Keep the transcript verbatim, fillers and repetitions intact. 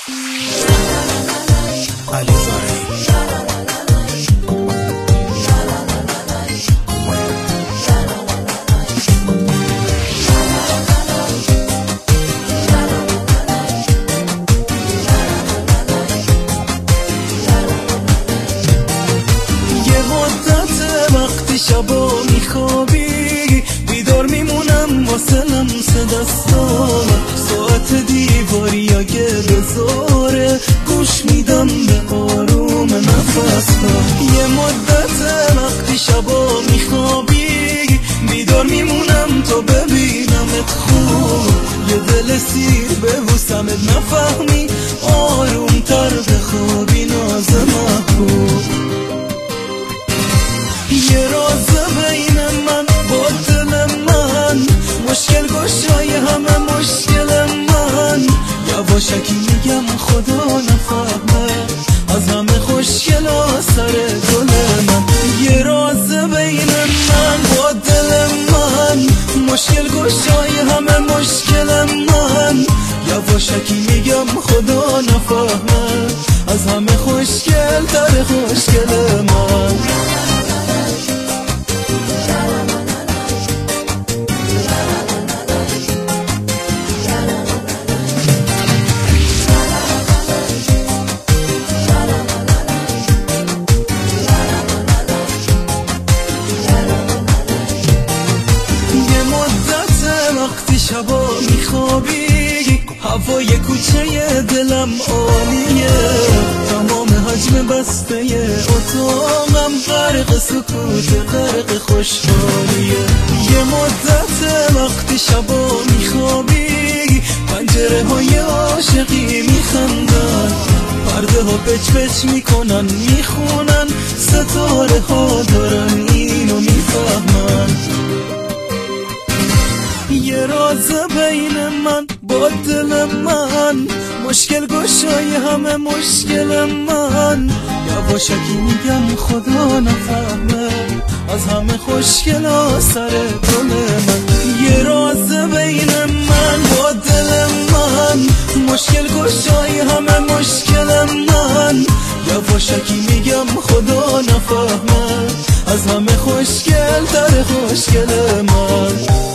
علی زارعی یه مدت وقتی شبا میخوابی بیدار میمونم واسه لمس دستام، ساعت دیواری اگه بذاره گوش میدم به آروم نفسم. یه مدت وقتی شبا میخوابی بیدار میمونم تا ببینمت خوب، یه دل سیر ببوسمت نفهمی آروم تر بخوابی ناز محبوب. یه راز بین من با دل من، مشکل گشای همه مشکل من، یواشکی میگم خدا نفهمه از همه خوشگل سر گل من. یه راز بین من با دل من، مشکل گشای همه مشکل من، یواشکی میگم خدا نفهمه از همه خوشگل تر خوشگل من. شبا میخوابی هوای کوچه دلم عالیه، تمام حجم بسته اتاقم غرق سکوت غرق خوشحالیه. یه مدت وقتی شبا میخوابی پنجره های عاشقی میخندن، پرده ها پچ پچ میکنن میخونن، ستاره ها دارن اینو میفهمن. یه راز بین من با دل من، مشکل گشای همه مشکل من، یواشکی میگم خدا نفهمه از همه خوشگل سر گل من. یه راز بین من با دل من، مشکل گشای همه مشکل من، یواشکی میگم خدا نفهمه از همه خوشگل تر خوشگل من.